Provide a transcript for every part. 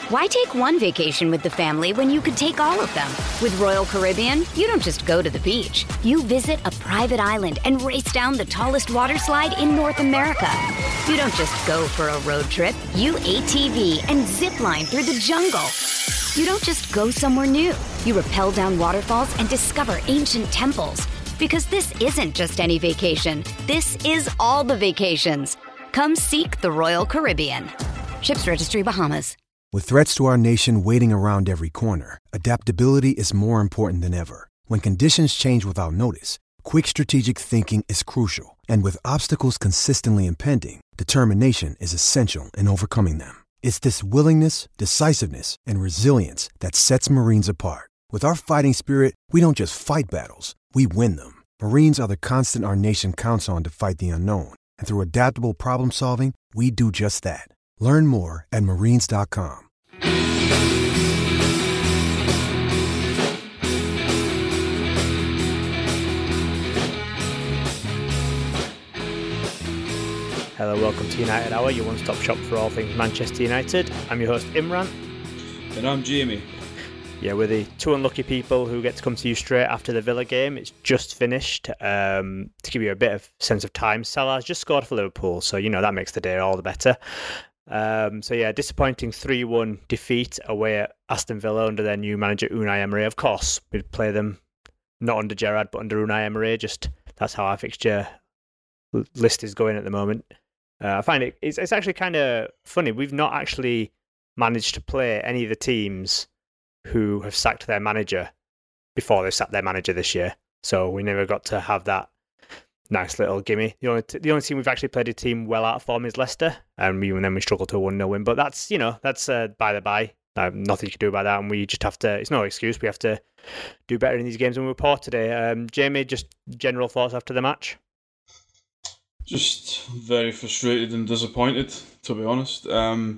Why take one vacation with the family when you could take all of them? With Royal Caribbean, you don't just go to the beach. You visit a private island and race down the tallest water slide in North America. You don't just go for a road trip. You ATV and zip line through the jungle. You don't just go somewhere new. You rappel down waterfalls and discover ancient temples. Because this isn't just any vacation. This is all the vacations. Come seek the Royal Caribbean. Ships Registry, Bahamas. With threats to our nation waiting around every corner, adaptability is more important than ever. When conditions change without notice, quick strategic thinking is crucial. And with obstacles consistently impending, determination is essential in overcoming them. It's this willingness, decisiveness, and resilience that sets Marines apart. With our fighting spirit, we don't just fight battles, we win them. Marines are the constant our nation counts on to fight the unknown. And through adaptable problem solving, we do just that. Learn more at marines.com. Hello, welcome to United Hour, your one-stop shop for all things Manchester United. I'm your host Imran. And I'm Jamie. Yeah, we're the two unlucky people who get to come to you straight after the Villa game. It's just finished. To give you a bit of sense of time, Salah's just scored for Liverpool, so that makes the day all the better. Disappointing 3-1 defeat away at Aston Villa under their new manager Unai Emery. Of course, we'd play them not under Gerrard but under Unai Emery. Just that's how our fixture list is going at the moment. I find it's actually kind of funny. We've not actually managed to play any of the teams who have sacked their manager before they sacked their manager this year. So we never got to have that nice little gimme. The only team we've actually played a team well out of form is Leicester, and then we struggled to a 1-0 win. But that's by the by. Nothing you can do about that, and we just have to. It's no excuse. We have to do better in these games than we were poor today. Jamie, just general thoughts after the match. Just very frustrated and disappointed, to be honest.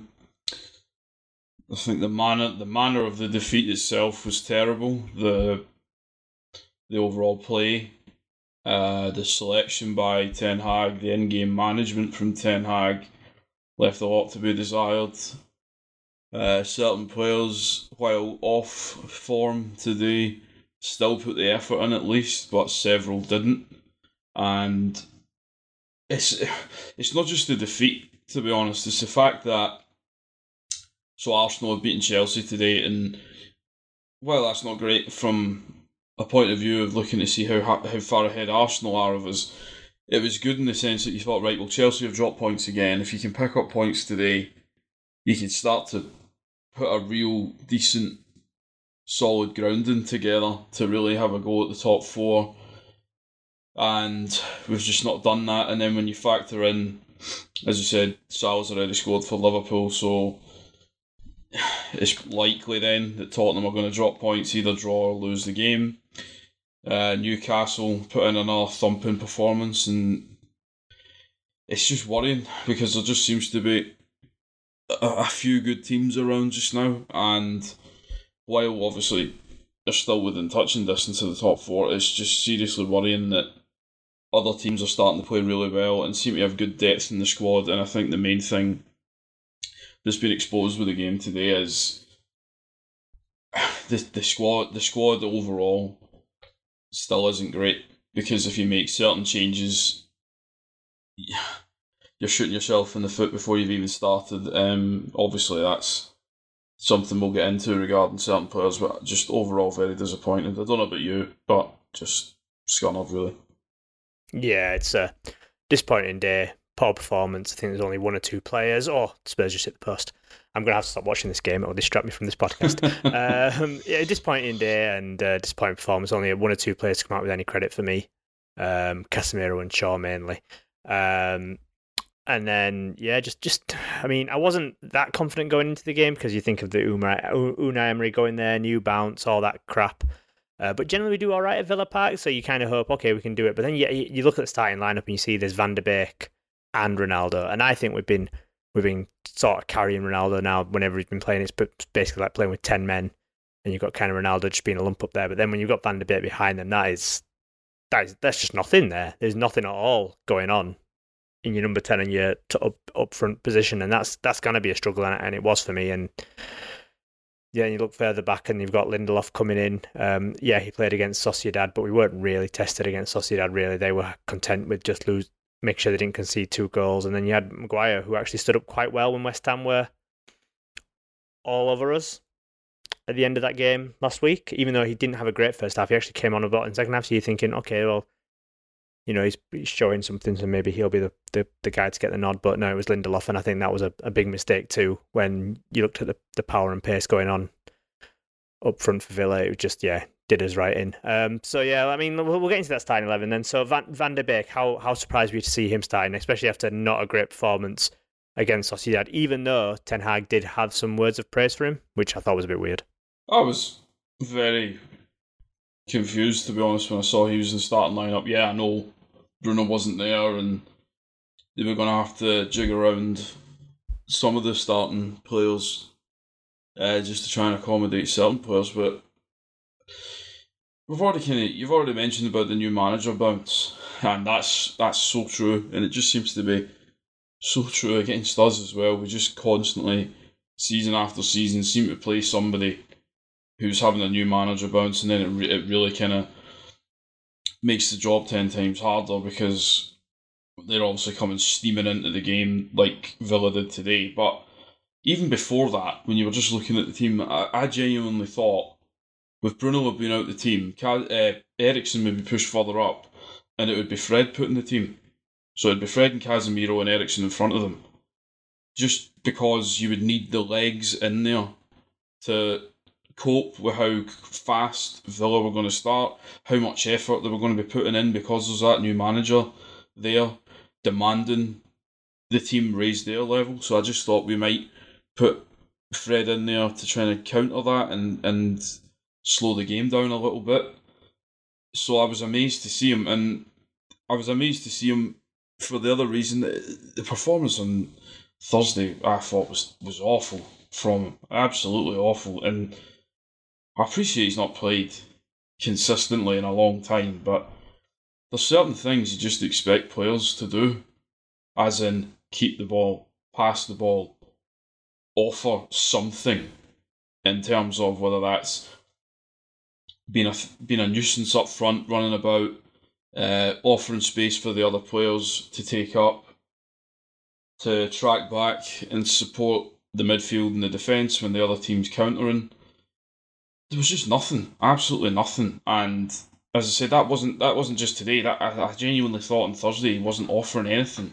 I think the manner of the defeat itself was terrible. The overall play, the selection by Ten Hag, the in-game management from Ten Hag left a lot to be desired. Certain players, while off form today, still put the effort in at least, but several didn't. And it's not just the defeat, to be honest. It's the fact that Arsenal have beaten Chelsea today, and well, that's not great from a point of view of looking to see how far ahead Arsenal are of us. It was good in the sense that you thought, right, well, Chelsea have dropped points again. If you can pick up points today, you can start to put a real decent, solid grounding together to really have a go at the top four. And we've just not done that. And then when you factor in, as you said, Salah's already scored for Liverpool, so it's likely then that Tottenham are going to drop points, either draw or lose the game. Newcastle put in another thumping performance, and it's just worrying because there just seems to be a few good teams around just now, and while obviously they're still within touching distance of the top four, it's just seriously worrying that other teams are starting to play really well and seem to have good depth in the squad. And I think the main thing that's been exposed with the game today is the squad overall still isn't great, because if you make certain changes, you're shooting yourself in the foot before you've even started. Obviously that's something we'll get into regarding certain players, but just overall very disappointed. I don't know about you, but just scunnered really. Yeah, it's a disappointing day. Poor performance. I think there's only one or two players. Oh, Spurs just hit the post. I'm going to have to stop watching this game. It'll distract me from this podcast. Disappointing day and disappointing performance. Only one or two players to come out with any credit for me. Casemiro and Shaw mainly. And then, I mean, I wasn't that confident going into the game because you think of the Unai Emery going there, new bounce, all that crap. But generally we do all right at Villa Park, so you kind of hope, okay, we can do it. But then you look at the starting lineup and you see there's Van de Beek and Ronaldo, and I think we've been sort of carrying Ronaldo now whenever he's been playing. It's basically like playing with 10 men, and you've got kind of Ronaldo just being a lump up there. But then when you've got Van de Beek behind them, that's just nothing there. There's nothing at all going on in your number 10 and your up front position, and that's going to be a struggle, and it was for me. And Yeah, you look further back and you've got Lindelof coming in. Yeah, he played against Sociedad, but we weren't really tested against Sociedad, really. They were content with just make sure they didn't concede 2 goals. And then you had Maguire, who actually stood up quite well when West Ham were all over us at the end of that game last week. Even though he didn't have a great first half, he actually came on a lot in the second half. So you're thinking, okay, well, he's showing something, so maybe he'll be the guy to get the nod. But no, it was Lindelof, and I think that was a big mistake too. When you looked at the power and pace going on up front for Villa, it was just, did us right in. So yeah, I mean, we'll get into that starting 11 then. So Van de Beek, how surprised were you to see him starting, especially after not a great performance against Sociedad, even though Ten Hag did have some words of praise for him, which I thought was a bit weird. I was very confused, to be honest, when I saw he was in the starting lineup. Yeah, I know Bruno wasn't there and they were going to have to jig around some of the starting players just to try and accommodate certain players, but you've already mentioned about the new manager bounce, and that's so true, and it just seems to be so true against us as well. We just constantly, season after season, seem to play somebody who's having a new manager bounce, and then it really kind of makes the job 10 times harder because they're obviously coming steaming into the game like Villa did today. But even before that, when you were just looking at the team, I genuinely thought with Bruno being out the team, Eriksen would be pushed further up and it would be Fred putting the team. So it'd be Fred and Casemiro and Eriksen in front of them. Just because you would need the legs in there to cope with how fast Villa were going to start, how much effort they were going to be putting in because there's that new manager there demanding the team raise their level. So I just thought we might put Fred in there to try and counter that and slow the game down a little bit. So I was amazed to see him, and I was amazed to see him for the other reason. The performance on Thursday I thought was awful from him, absolutely awful, and I appreciate he's not played consistently in a long time, but there's certain things you just expect players to do, as in keep the ball, pass the ball, offer something in terms of whether that's being a nuisance up front, running about, offering space for the other players to take up, to track back and support the midfield and the defence when the other team's countering. There was just nothing, absolutely nothing. And as I said, that wasn't just today. I genuinely thought on Thursday he wasn't offering anything,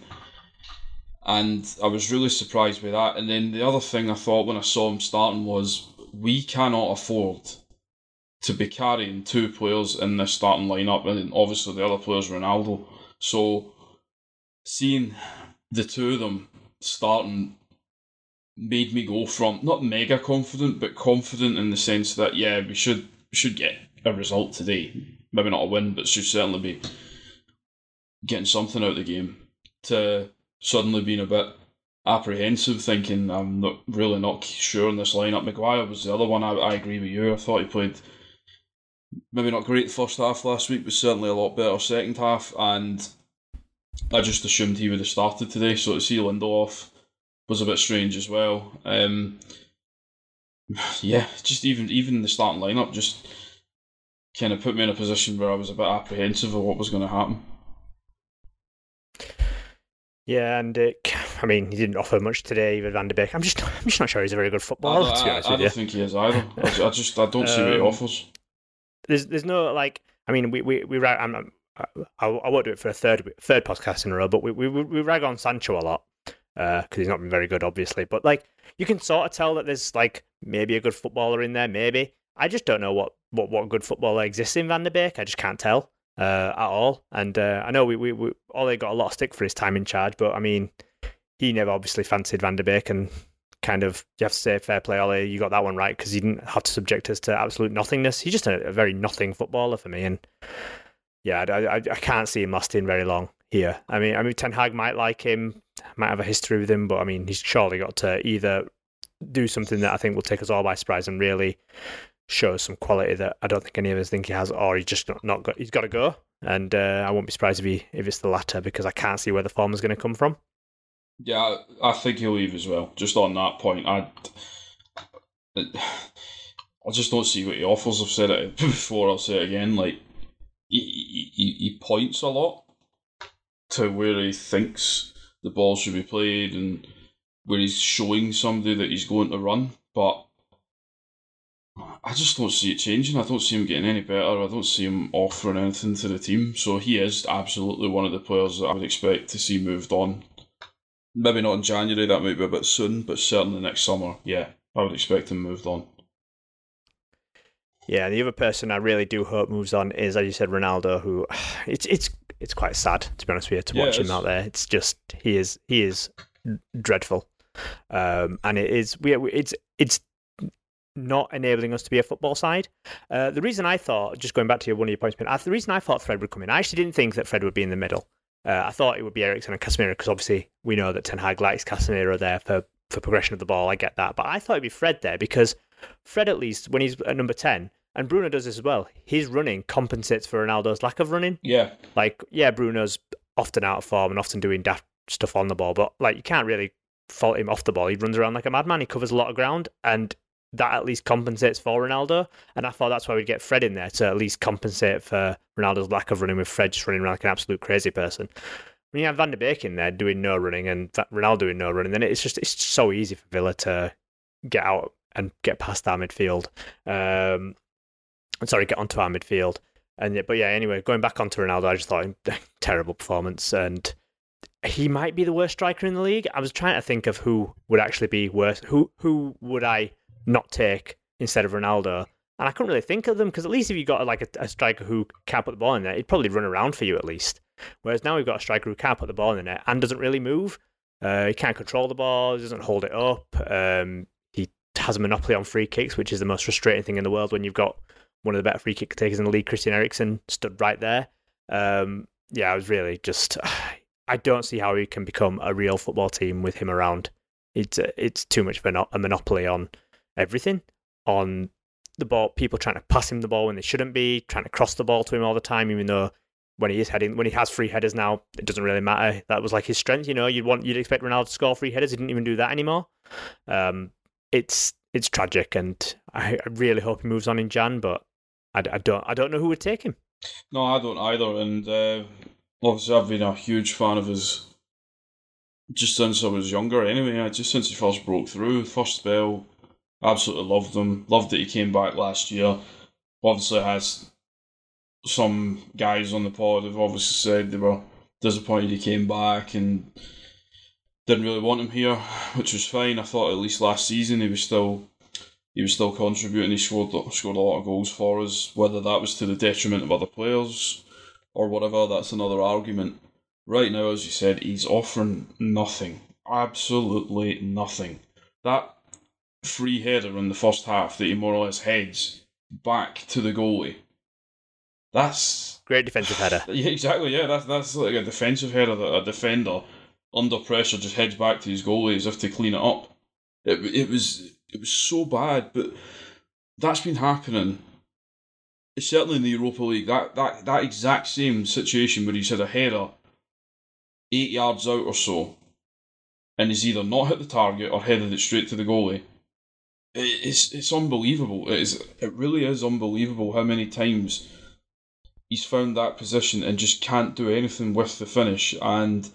and I was really surprised by that. And then the other thing I thought when I saw him starting was we cannot afford to be carrying 2 players in this starting lineup, and obviously the other player's Ronaldo. So seeing the 2 of them starting made me go from not mega confident, but confident in the sense that we should get a result today. Maybe not a win, but should certainly be getting something out of the game, to suddenly being a bit apprehensive, thinking I'm not sure in this lineup. Maguire was the other one. I agree with you. I thought he played maybe not great first half last week, but certainly a lot better second half, and I just assumed he would have started today. So to see Lindelof was a bit strange as well. Just even the starting lineup just kind of put me in a position where I was a bit apprehensive of what was going to happen. Yeah, and he didn't offer much today, even Van de Beek. I'm just not sure he's a very good footballer. To be honest with you, I don't think he is either. I don't see what he offers. There's no we rag. I won't do it for a third podcast in a row, but we rag on Sancho a lot because he's not been very good, obviously. But you can sort of tell that there's maybe a good footballer in there. Maybe I just don't know what good footballer exists in Van de Beek. I just can't tell at all. And I know we Ole got a lot of stick for his time in charge, but he never obviously fancied Van de Beek, and kind of, you have to say, fair play, Ole, you got that one right, because he didn't have to subject us to absolute nothingness. He's just a very nothing footballer for me, and I can't see him lasting very long here. I mean, Ten Hag might like him, might have a history with him, but he's surely got to either do something that I think will take us all by surprise and really show some quality that I don't think any of us think he has, or he's just not got. He's got to go, and I won't be surprised if it's the latter, because I can't see where the form is going to come from. Yeah, I think he'll leave as well. Just on that point, I just don't see what he offers. I've said it before, I'll say it again. Like, he points a lot to where he thinks the ball should be played and where he's showing somebody that he's going to run, but I just don't see it changing. I don't see him getting any better. I don't see him offering anything to the team. So he is absolutely one of the players that I would expect to see moved on. Maybe not in January, that might be a bit soon, but certainly next summer, yeah, I would expect him moved on. Yeah, the other person I really do hope moves on is, as you said, Ronaldo, who it's quite sad, to be honest with you, to watch him out there. It's just he is dreadful, and it's not enabling us to be a football side. The reason I thought, just going back to one of your points, the reason I thought Fred would come in, I actually didn't think that Fred would be in the middle. I thought it would be Eriksen and Casemiro, because obviously we know that Ten Hag likes Casemiro there for progression of the ball. I get that, but I thought it'd be Fred there, because Fred, at least when he's at number 10, and Bruno does this as well, his running compensates for Ronaldo's lack of running. Yeah. Like, yeah, Bruno's often out of form and often doing daft stuff on the ball, but like, you can't really fault him off the ball. He runs around like a madman. He covers a lot of ground, and that at least compensates for Ronaldo. And I thought that's why we'd get Fred in there, to at least compensate for Ronaldo's lack of running, with Fred just running around like an absolute crazy person. When you have Van de Beek in there doing no running and Ronaldo doing no running, then it's so easy for Villa to get out and get past our midfield. Get onto our midfield. But anyway, going back onto Ronaldo, I just thought terrible performance, and he might be the worst striker in the league. I was trying to think of who would actually be worse. Who would I not take instead of Ronaldo? And I couldn't really think of them, because at least if you got like a striker who can't put the ball in there, he'd probably run around for you at least. Whereas now we've got a striker who can't put the ball in the net and doesn't really move. He can't control the ball, he doesn't hold it up. He has a monopoly on free kicks, which is the most frustrating thing in the world when you've got one of the better free kick takers in the league, Christian Eriksen, stood right there. I was really just... I don't see how he can become a real football team with him around. It's too much of a monopoly on everything. On the ball, people trying to pass him the ball when they shouldn't be, trying to cross the ball to him all the time, even though when he has free headers now, it doesn't really matter. That was like his strength, you'd expect Ronaldo to score free headers. He didn't even do that anymore. It's tragic, and I really hope he moves on in Jan, but I don't know who would take him. No, I don't either, and obviously I've been a huge fan of his just since I was younger anyway, just since he first broke through, first spell, absolutely loved him, loved that he came back last year. Obviously has some guys on the pod have obviously said they were disappointed he came back and didn't really want him here, which was fine. I thought at least last season he was still contributing. He scored a lot of goals for us. Whether that was to the detriment of other players or whatever, that's another argument. Right now, as you said, he's offering nothing. Absolutely nothing. That free header in the first half that he more or less heads back to the goalie. That's great defensive header. Yeah, exactly. Yeah, that's like a defensive header that a defender under pressure just heads back to his goalie as if to clean it up. It was so bad, but that's been happening. It's certainly in the Europa League. That exact same situation where he's had a header 8 yards out or so, and he's either not hit the target or headed it straight to the goalie. It's unbelievable. It really is unbelievable how many times he's found that position and just can't do anything with the finish, and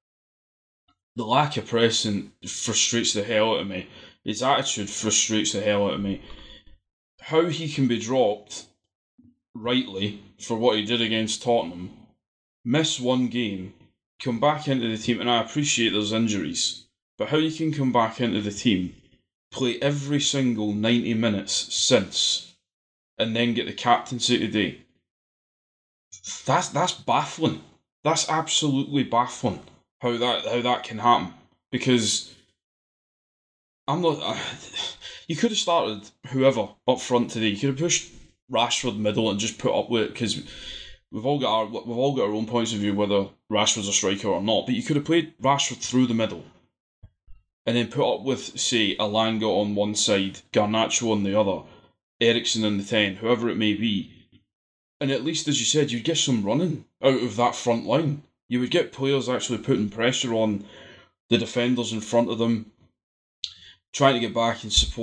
the lack of pressing frustrates the hell out of me. His attitude frustrates the hell out of me. How he can be dropped, rightly, for what he did against Tottenham, miss one game, come back into the team, and I appreciate there's injuries, but how you can come back into the team, play every single 90 minutes since, and then get the captaincy today, that's baffling. That's absolutely baffling how that can happen, because I'm not. You could have started whoever up front today. You could have pushed Rashford middle and just put up with it, because we've all got our own points of view whether Rashford's a striker or not. But you could have played Rashford through the middle, and then put up with, say, Alanga on one side, Garnacho on the other, Eriksen in the 10, whoever it may be. And at least, as you said, you'd get some running out of that front line. You would get players actually putting pressure on the defenders in front of them, trying to get back and support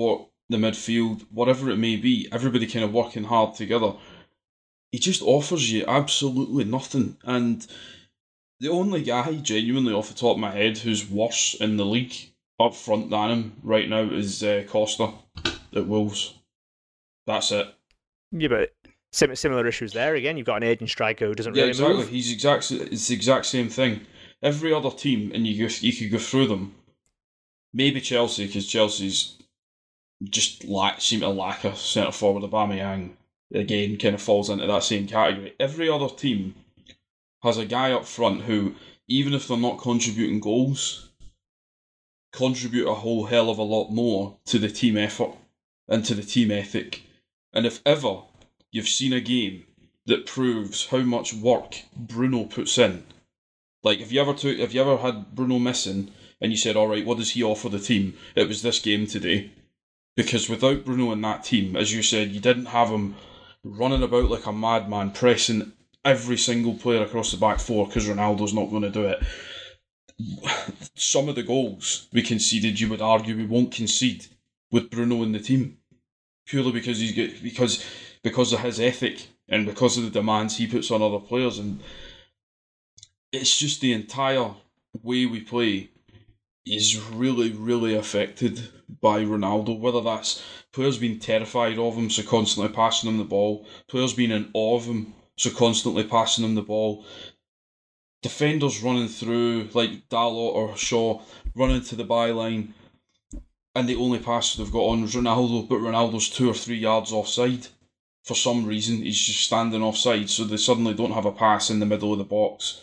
the midfield, whatever it may be, everybody kind of working hard together. He just offers you absolutely nothing. And the only guy, genuinely off the top of my head, who's worse in the league up front than him right now is Costa at Wolves. That's it. Yeah, but similar issues there. Again, you've got an aging striker who doesn't really exactly. move. It's the exact same thing. Every other team, and you could go through them. Maybe Chelsea, because Chelsea's just seem to lack a centre forward. Aubameyang again kind of falls into that same category. Every other team has a guy up front who, even if they're not contributing goals, contribute a whole hell of a lot more to the team effort and to the team ethic. And if ever you've seen a game that proves how much work Bruno puts in, like if you ever had Bruno missing and you said, all right, what does he offer the team? It was this game today. Because without Bruno in that team, as you said, you didn't have him running about like a madman, pressing every single player across the back four because Ronaldo's not going to do it. Some of the goals we conceded, you would argue we won't concede with Bruno in the team, purely because because of his ethic and because of the demands he puts on other players. And it's just the entire way we play is really, really affected by Ronaldo, whether that's players being terrified of him, so constantly passing him the ball, players being in awe of him, so constantly passing him the ball, defenders running through, like Dalot or Shaw, running to the byline, and the only pass they've got on is Ronaldo, but Ronaldo's 2 or 3 yards offside. For some reason, he's just standing offside, so they suddenly don't have a pass in the middle of the box.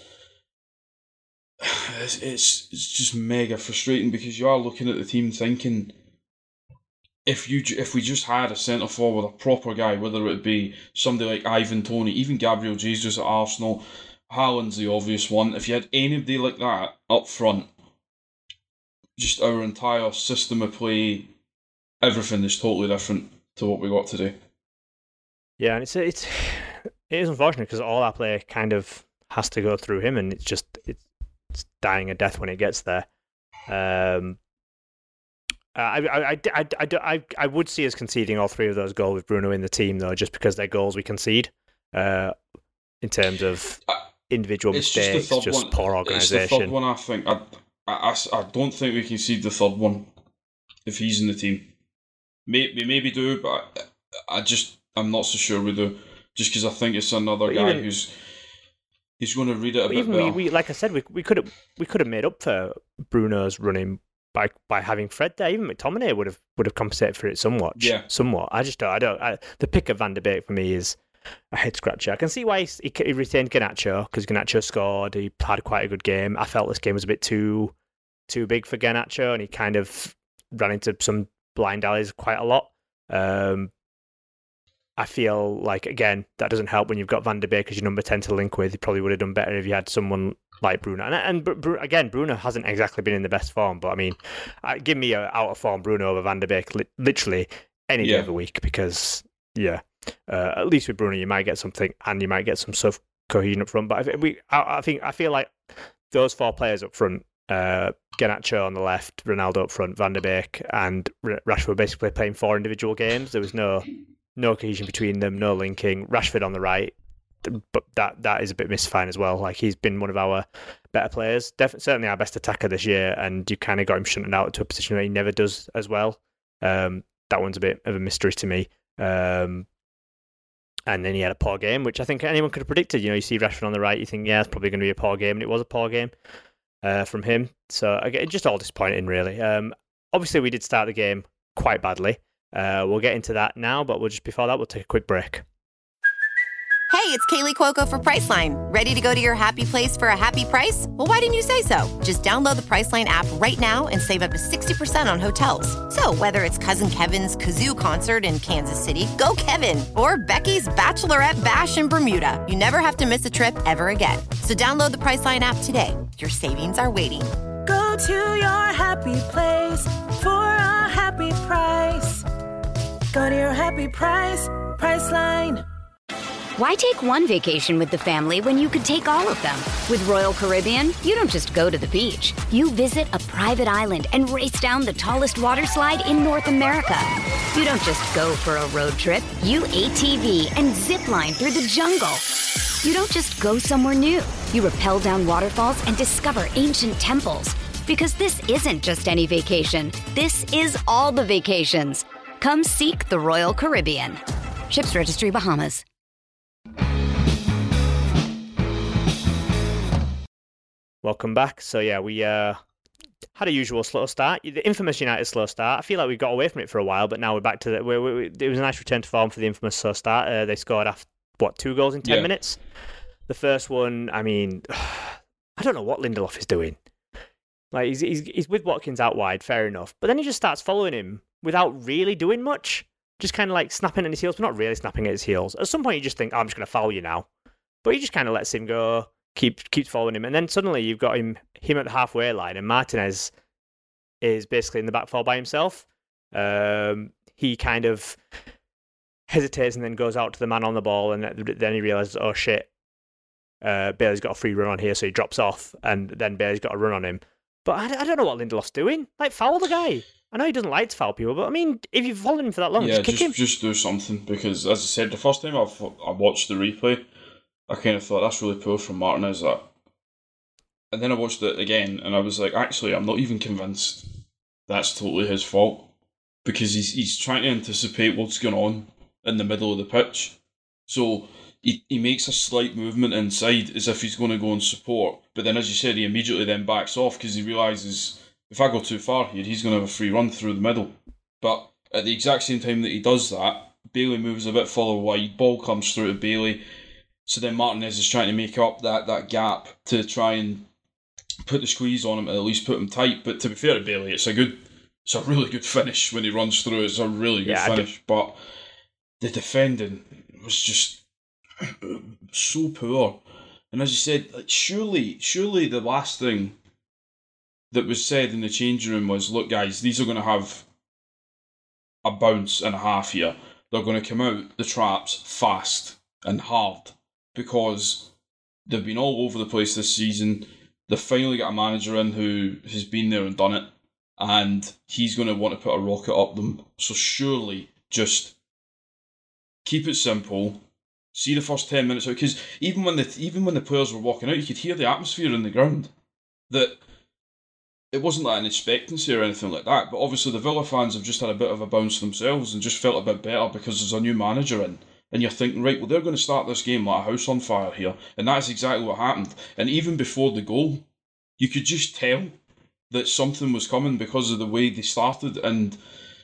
It's just mega frustrating, because you are looking at the team thinking, if we just had a centre forward, a proper guy, whether it be somebody like Ivan Toney, even Gabriel Jesus at Arsenal, Haaland's the obvious one. If you had anybody like that up front, just our entire system of play, everything is totally different to what we got today. Yeah, and it is unfortunate because all our play kind of has to go through him, and it's dying a death when it gets there. I would see us conceding all 3 of those goals with Bruno in the team, though, just because they're goals we concede. In terms of individual mistakes, just poor organisation. It's the third one, I think. I don't think we concede the third one if he's in the team. Maybe do, but I'm not so sure we do. Just because I think it's another guy who's going to read it a bit better. We like I said, we could have made up for Bruno's running by having Fred there. Even McTominay would have compensated for it somewhat. Yeah. Somewhat. The pick of Van de Beek for me is a head scratcher. I can see why he retained Garnacho, because Garnacho scored. He had quite a good game. I felt this game was a bit too big for Garnacho, and he kind of ran into some blind alleys quite a lot. I feel like, again, that doesn't help when you've got Van de Beek as your number 10 to link with. He probably would have done better if you had someone like Bruno. And again, Bruno hasn't exactly been in the best form, but I mean, give me an out of form Bruno over Van de Beek literally any day of the week, because at least with Bruno you might get something, and you might get some sort of cohesion up front. But I feel like those 4 players up front, Garnacho on the left, Ronaldo up front, Van de Beek and Rashford, basically playing 4 individual games. There was no cohesion between them, no linking. Rashford on the right, but that is a bit misfine as well. Like, he's been one of our better players, certainly our best attacker this year, and you kind of got him shunted out to a position where he never does as well. That one's a bit of a mystery to me. And then he had a poor game, which I think anyone could have predicted. You see Rashford on the right, you think, it's probably going to be a poor game, and it was a poor game from him. So again, just all disappointing, really. Obviously, we did start the game quite badly. We'll get into that now, but before that, we'll take a quick break. Hey, it's Kaylee Cuoco for Priceline. Ready to go to your happy place for a happy price? Well, why didn't you say so? Just download the Priceline app right now and save up to 60% on hotels. So whether it's Cousin Kevin's Kazoo Concert in Kansas City, go Kevin, or Becky's Bachelorette Bash in Bermuda, you never have to miss a trip ever again. So download the Priceline app today. Your savings are waiting. Go to your happy place for a happy price. Go to your happy price, Priceline. Why take one vacation with the family when you could take all of them? With Royal Caribbean, you don't just go to the beach. You visit a private island and race down the tallest water slide in North America. You don't just go for a road trip. You ATV and zip line through the jungle. You don't just go somewhere new. You rappel down waterfalls and discover ancient temples. Because this isn't just any vacation. This is all the vacations. Come seek the Royal Caribbean. Ships Registry, Bahamas. Welcome back. So yeah, we had a usual slow start, the infamous United slow start. I feel like we got away from it for a while, but now we're back to it was a nice return to form for the infamous slow start. They scored after 2 goals in 10 minutes. The first one, I mean, I don't know what Lindelof is doing. Like he's with Watkins out wide, fair enough, but then he just starts following him without really doing much, just kind of like snapping at his heels, but not really snapping at his heels. At some point, you just think, I'm just going to foul you now, but he just kind of lets him go. Keeps following him, and then suddenly you've got him at the halfway line, and Martinez is basically in the back four by himself. He kind of hesitates and then goes out to the man on the ball, and then he realizes, oh shit, Bailey's got a free run on here, so he drops off, and then Bailey's got a run on him. But I don't know what Lindelof's doing. Like, foul the guy. I know he doesn't like to foul people, but I mean, if you've followed him for that long, just kick him. Just do something, because as I said, the first time I watched the replay, I kind of thought, that's really poor from Martinez, that. And then I watched it again, and I was like, actually, I'm not even convinced that's totally his fault. Because he's trying to anticipate what's going on in the middle of the pitch. So he makes a slight movement inside as if he's going to go and support. But then, as you said, he immediately then backs off because he realises, if I go too far here, he's going to have a free run through the middle. But at the exact same time that he does that, Bailey moves a bit further wide, ball comes through to Bailey. So then Martinez is trying to make up that gap to try and put the squeeze on him, and at least put him tight. But to be fair to Bailey, it's a really good finish when he runs through. It's a really good finish. But the defending was just so poor. And as you said, like, surely the last thing that was said in the changing room was, look guys, these are going to have a bounce and a half here. They're going to come out the traps fast and hard, because they've been all over the place this season. They've finally got a manager in who has been there and done it, and he's going to want to put a rocket up them. So surely just keep it simple. See the first 10 minutes out, because even when the players were walking out, you could hear the atmosphere in the ground. That it wasn't like an expectancy or anything like that, but obviously the Villa fans have just had a bit of a bounce themselves and just felt a bit better because there's a new manager in. And you're thinking, right, well, they're going to start this game like a house on fire here. And that's exactly what happened. And even before the goal, you could just tell that something was coming because of the way they started. And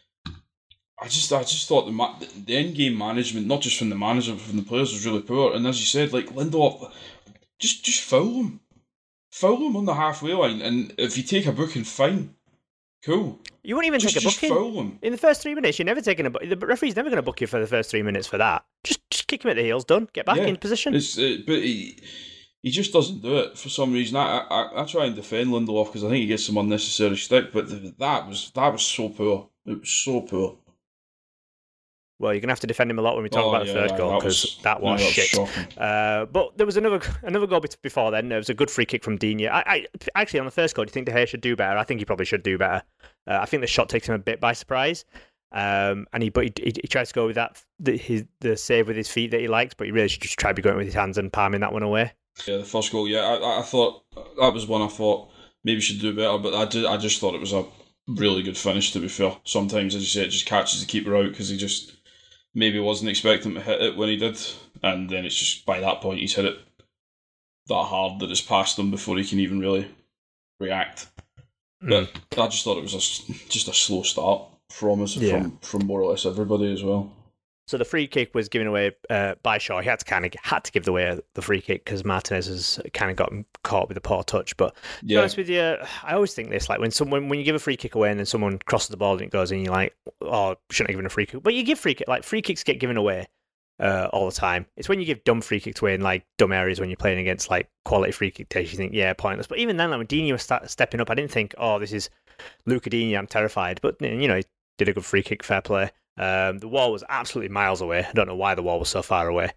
I just thought the end-game management, not just from the manager, but from the players, was really poor. And as you said, like, Lindelof, just foul him. Foul him on the halfway line. And if you take a booking, fine. Cool. You won't even take a booking. Foul him. In the first 3 minutes, you're never taking the referee's never going to book you for the first 3 minutes for that. Just kick him at the heels, done. Get back in position. But he just doesn't do it for some reason. I try and defend Lindelof because I think he gets some unnecessary stick, but that was so poor. It was so poor. Well, you're going to have to defend him a lot when we talk about the third goal, because that was shit. But there was another goal before then. There was a good free kick from Digne. I actually, on the first goal, do you think De Gea should do better? I think he probably should do better. I think the shot takes him a bit by surprise. And he tries to go with the save with his feet that he likes, but he really should just try to be going with his hands and palming that one away. Yeah, the first goal, I thought that was one I thought maybe should do better, but I just thought it was a really good finish, to be fair. Sometimes, as you say, it just catches the keeper out because he just maybe wasn't expecting to hit it when he did, and then it's just by that point he's hit it that hard that it's past him before he can even really react. But I just thought it was just a slow start from us, from more or less everybody as well. So the free kick was given away by Shaw. He had to give away the free kick because Martinez has kind of gotten caught with a poor touch. But to be honest with you, I always think this, like when you give a free kick away and then someone crosses the ball and it goes in, you're like, oh, shouldn't have given a free kick. But you give free kicks get given away all the time. It's when you give dumb free kicks away in like dumb areas when you're playing against like quality free kick takes, you think, yeah, pointless. But even then, like when Digne was stepping up, I didn't think, oh, this is Luca Digne, I'm terrified. But you know, he did a good free kick, fair play. The wall was absolutely miles away. I don't know why the wall was so far away.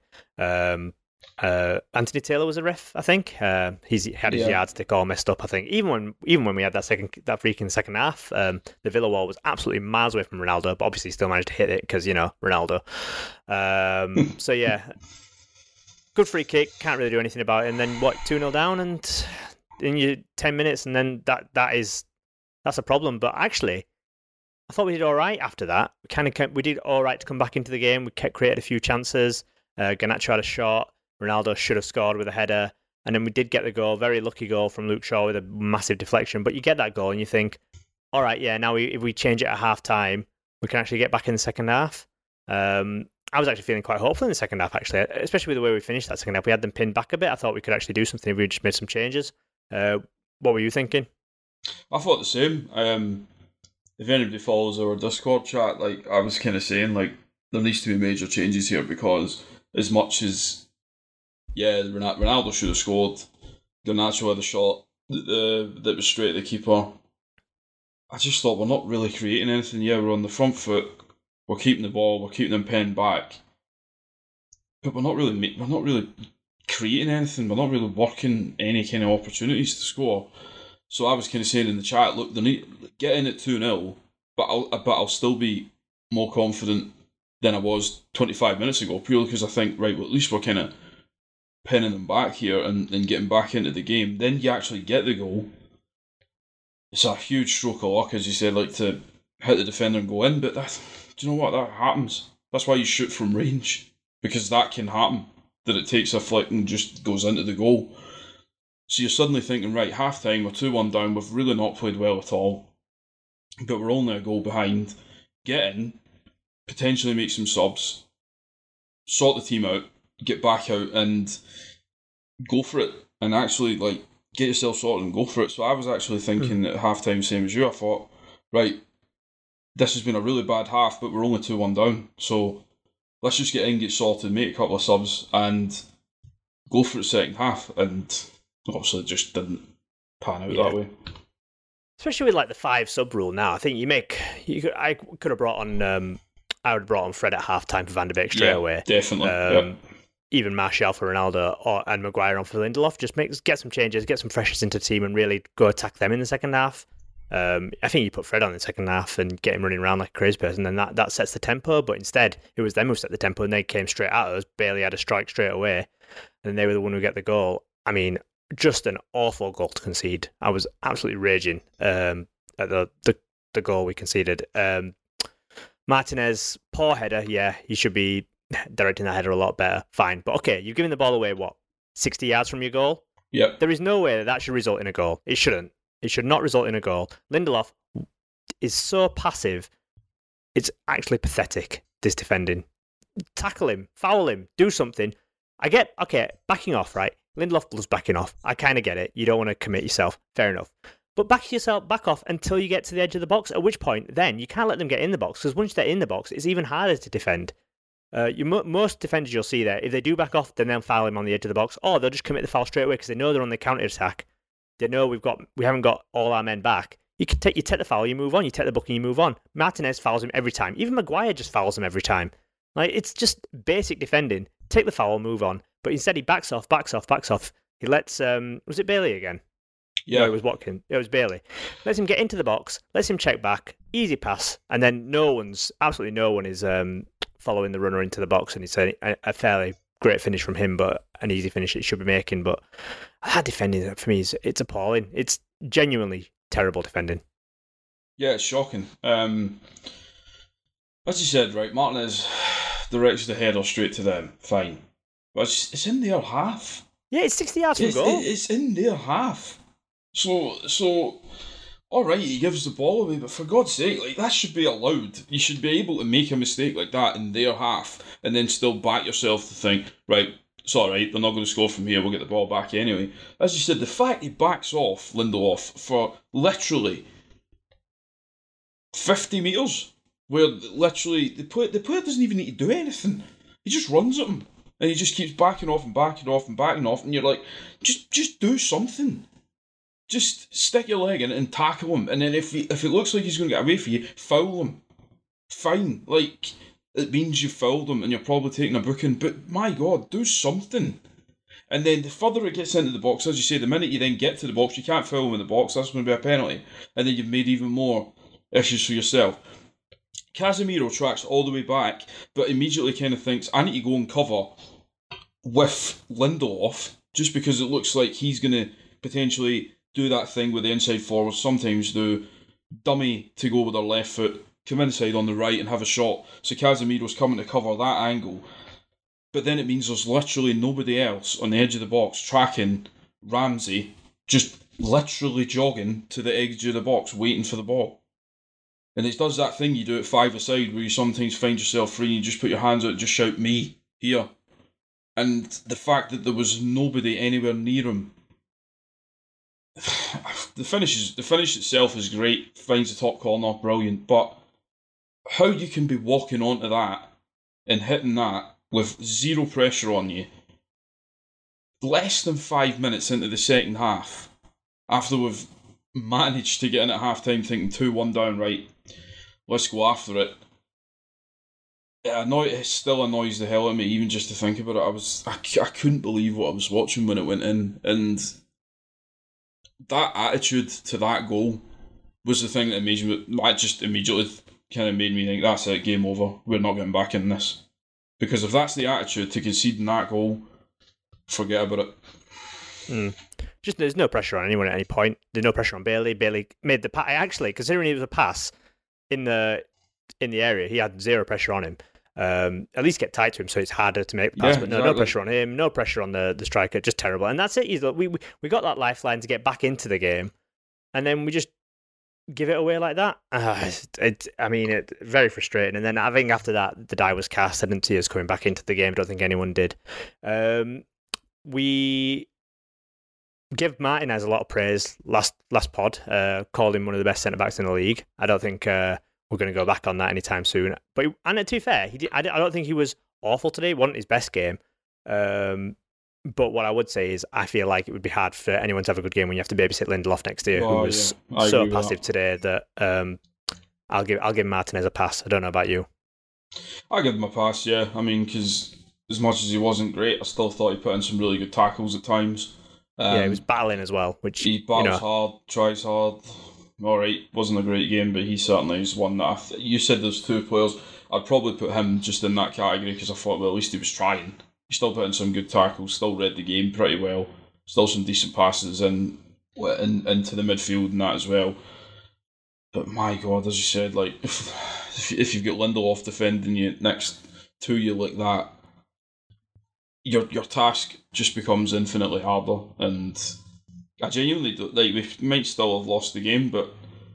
Anthony Taylor was a ref, I think. He had his yardstick all messed up, I think. Even when we had that freaking second half, the Villa wall was absolutely miles away from Ronaldo, but obviously still managed to hit it because, Ronaldo. So yeah, good free kick, can't really do anything about it. And then 2-0 down, and in your 10 minutes, and then that's a problem. But actually, I thought we did all right after that. We did all right to come back into the game. We created a few chances. Garnacho had a shot. Ronaldo should have scored with a header. And then we did get the goal, very lucky goal from Luke Shaw with a massive deflection. But you get that goal and you think, all right, yeah, now if we change it at half-time, we can actually get back in the second half. I was actually feeling quite hopeful in the second half, actually, especially with the way we finished that second half. We had them pinned back a bit. I thought we could actually do something if we just made some changes. What were you thinking? I thought the same. If anybody follows our Discord chat, like I was kind of saying, like there needs to be major changes here, because as much as Ronaldo should have scored, Garnacho had a shot that was straight at the keeper. I just thought we're not really creating anything. Yeah, we're on the front foot. We're keeping the ball. We're keeping them penned back, but we're not really creating anything. We're not really working any kind of opportunities to score. So I was kind of saying in the chat, look, they need get in at 2-0, but I'll still be more confident than I was 25 minutes ago, purely because I think, right, well, at least we're kind of pinning them back here and getting back into the game. Then you actually get the goal. It's a huge stroke of luck, as you said, like to hit the defender and go in, but do you know what? That happens. That's why you shoot from range, because that can happen, that it takes a flick and just goes into the goal. So you're suddenly thinking, right, half-time, we're 2-1 down, we've really not played well at all, but we're only a goal behind. Get in, potentially make some subs, sort the team out, get back out and go for it, and actually like get yourself sorted and go for it. So I was actually thinking at half-time, same as you, I thought, right, this has been a really bad half, but we're only 2-1 down, so let's just get in, get sorted, make a couple of subs, and go for the second half. And obviously it just didn't pan out that way. Especially with like the 5 sub rule now. I think I could have brought on I would have brought on Fred at half-time for Van de Beek straight away. Definitely. Even Martial for Ronaldo and Maguire on for Lindelof. Just get some changes, get some freshness into the team and really go attack them in the second half. I think you put Fred on in the second half and get him running around like a crazy person, and that sets the tempo. But instead, it was them who set the tempo, and they came straight at us. Bailey had a strike straight away, and they were the one who get the goal. I mean, just an awful goal to concede. I was absolutely raging at the goal we conceded. Martinez, poor header. Yeah, he should be directing that header a lot better. Fine, but okay, you've given the ball away, 60 yards from your goal? Yep. There is no way that should result in a goal. It shouldn't. It should not result in a goal. Lindelof is so passive. It's actually pathetic, this defending. Tackle him, foul him, do something. Backing off, right? Lindelof loves backing off. I kind of get it. You don't want to commit yourself. Fair enough. But back off until you get to the edge of the box, at which point then you can't let them get in the box, because once they're in the box, it's even harder to defend. Most defenders you'll see there, if they do back off, then they'll foul him on the edge of the box, or they'll just commit the foul straight away because they know they're on the counter-attack. They know we haven't got all our men back. You take the foul, you move on. You take the booking, you move on. Martinez fouls him every time. Even Maguire just fouls him every time. Like, it's just basic defending. Take the foul, move on. But instead he backs off. He lets was it Bailey again? Yeah, no, it was Watkins. It was Bailey. Lets him get into the box. Lets him check back. Easy pass, and then absolutely no one is following the runner into the box. And it's a fairly great finish from him, but an easy finish it should be making. But that defending for me it's appalling. It's genuinely terrible defending. Yeah, it's shocking. As you said, right, Martinez directs the header straight to them. Fine, but it's in their half. Yeah, it's 60 yards from goal. It's in their half. So, all right, he gives the ball away, but for God's sake, like, that should be allowed. You should be able to make a mistake like that in their half and then still back yourself to think, right, it's all right, they're not going to score from here, we'll get the ball back anyway. As you said, the fact he backs off Lindelof for literally 50 metres, where literally the player doesn't even need to do anything. He just runs at him, and he just keeps backing off, and you're like, just do something. Just stick your leg in it and tackle him, and then if it looks like he's going to get away from you, foul him. fine. Like, it means you fouled him and you're probably taking a booking, but my God, do something. And then the further it gets into the box, as you say, the minute you then get to the box, you can't foul him in the box, that's going to be a penalty. And then you've made even more issues for yourself. Casemiro tracks all the way back, but immediately kind of thinks, I need to go and cover with Lindelof, just because it looks like he's going to potentially do that thing with the inside forwards sometimes do, dummy to go with their left foot, come inside on the right and have a shot. So Casemiro's coming to cover that angle. But then it means there's literally nobody else on the edge of the box tracking Ramsey, just literally jogging to the edge of the box, waiting for the ball. And it does that thing you do at 5-a-side where you sometimes find yourself free and you just put your hands out and just shout, me, here. And the fact that there was nobody anywhere near him. The finish itself is great, finds the top corner, brilliant, but how you can be walking onto that and hitting that with zero pressure on you less than 5 minutes into the second half, after we've managed to get in at half time thinking 2-1 down, right, let's go after it. It still annoys the hell out of me even just to think about it. I couldn't believe what I was watching when it went in, and that attitude to that goal was the thing that just immediately kind of made me think, that's it, game over, we're not getting back in this. Because if that's the attitude to conceding that goal, forget about it. Just there's no pressure on anyone at any point. There's no pressure on Bailey. Bailey made the pass. Actually, considering it was a pass in the area, he had zero pressure on him. At least get tight to him so it's harder to make the pass. But no, exactly. No pressure on him. No pressure on the striker. Just terrible. And that's it. We got that lifeline to get back into the game, and then we just give it away like that. It's very frustrating. And then I think after that, the die was cast. I didn't see us coming back into the game. I don't think anyone did. We give Martinez a lot of praise last pod. Called him one of the best centre-backs in the league. I don't think we're going to go back on that anytime soon. But to be fair, I don't think he was awful today. It wasn't his best game. But what I would say is I feel like it would be hard for anyone to have a good game when you have to babysit Lindelof next year, who was so passive today that I'll give Martinez a pass. I don't know about you. I'll give him a pass, yeah. I mean, because as much as he wasn't great, I still thought he put in some really good tackles at times. He was battling as well. Which he battles hard, tries hard. All right, wasn't a great game, but he certainly is one that you said there's two players. I'd probably put him just in that category because I thought, well, at least he was trying. He still put in some good tackles, still read the game pretty well, still some decent passes into the midfield and that as well. But my God, as you said, like if you've got Lindelof defending you next to you like that, your task just becomes infinitely harder. And I genuinely we might still have lost the game, but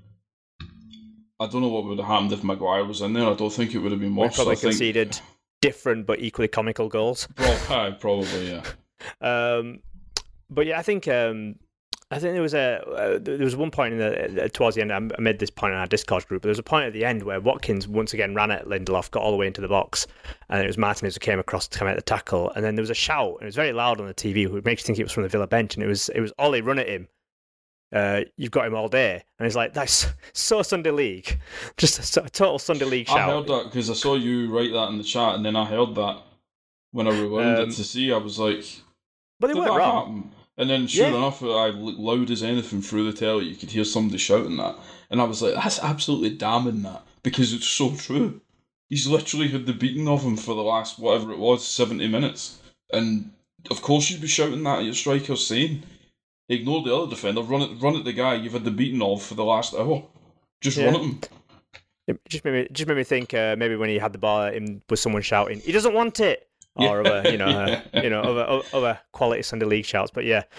I don't know what would have happened if Maguire was in there. I don't think it would have been worse. We probably conceded different but equally comical goals. Probably, yeah. But yeah, I think there was one point towards the end. I made this point in our Discord group. But there was a point at the end where Watkins once again ran at Lindelof, got all the way into the box, and it was Martinez who came across to come out the tackle. And then there was a shout, and it was very loud on the TV, which makes you think it was from the Villa bench. And it was Ollie, run at him. You've got him all day, and it's like that's so Sunday League, just a total Sunday League shout. I heard that because I saw you write that in the chat, and then I heard that when I rewound it to see. I was like, "But they weren't wrong." Happen? And then, sure enough, I loud as anything through the telly, you could hear somebody shouting that, and I was like, "That's absolutely damning that," because it's so true. He's literally had the beating of him for the last whatever it was 70 minutes, and of course you'd be shouting that at your striker's saying. Ignore the other defender, run at the guy you've had the beating of for the last hour. Just run at him. It just made me think maybe when he had the ball was someone shouting, he doesn't want it, or other quality Sunday League shouts. But yeah,